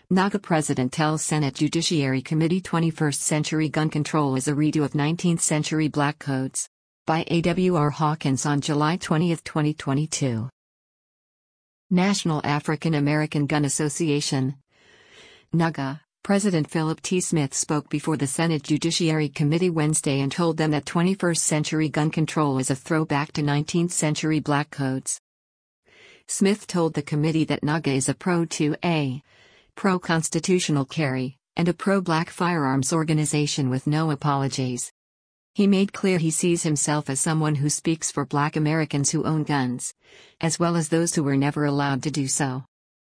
NAGA president tells Senate Judiciary Committee 21st century gun control is a redo of 19th century black codes. By A.W.R. Hawkins on July 20, 2022. National African American Gun Association NAGA. President Philip T. Smith spoke before the Senate Judiciary Committee Wednesday and told them that 21st century gun control is a throwback to 19th century black codes. Smith told the committee that NAGA is a pro-2A, pro-constitutional carry, and a pro-black firearms organization with no apologies. He made clear he sees himself as someone who speaks for black Americans who own guns, as well as those who were never allowed to do so.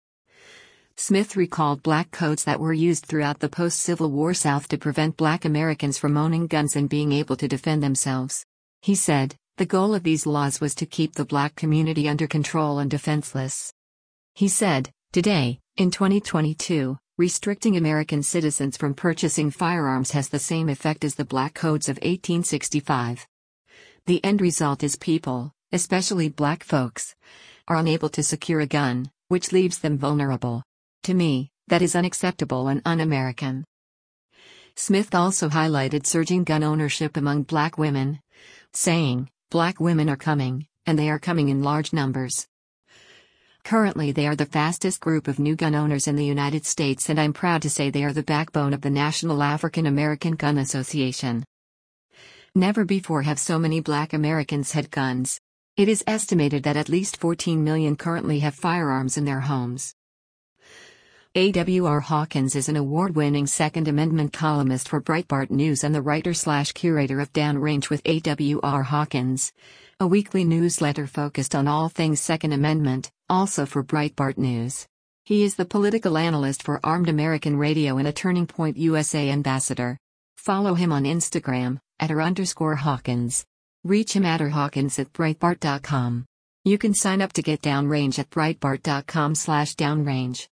Smith recalled black codes that were used throughout the post-Civil War South to prevent black Americans from owning guns and being able to defend themselves. He said, the goal of these laws was to keep the black community under control and defenseless. He said, today, in 2022, restricting American citizens from purchasing firearms has the same effect as the black codes of 1865. The end result is people, especially black folks, are unable to secure a gun, which leaves them vulnerable. To me, that is unacceptable and un-American. Smith also highlighted surging gun ownership among black women, saying, black women are coming, and they are coming in large numbers. Currently they are the fastest group of new gun owners in the United States, and I'm proud to say they are the backbone of the National African American Gun Association. Never before have so many black Americans had guns. It is estimated that at least 14 million currently have firearms in their homes. A.W.R. Hawkins is an award-winning Second Amendment columnist for Breitbart News and the writer/curator of Downrange with A.W.R. Hawkins, a weekly newsletter focused on all things Second Amendment, also for Breitbart News. He is the political analyst for Armed American Radio and a Turning Point USA ambassador. Follow him on Instagram, @r_Hawkins. Reach him at @Hawkins@Breitbart.com. You can sign up to get Downrange at Breitbart.com/Downrange.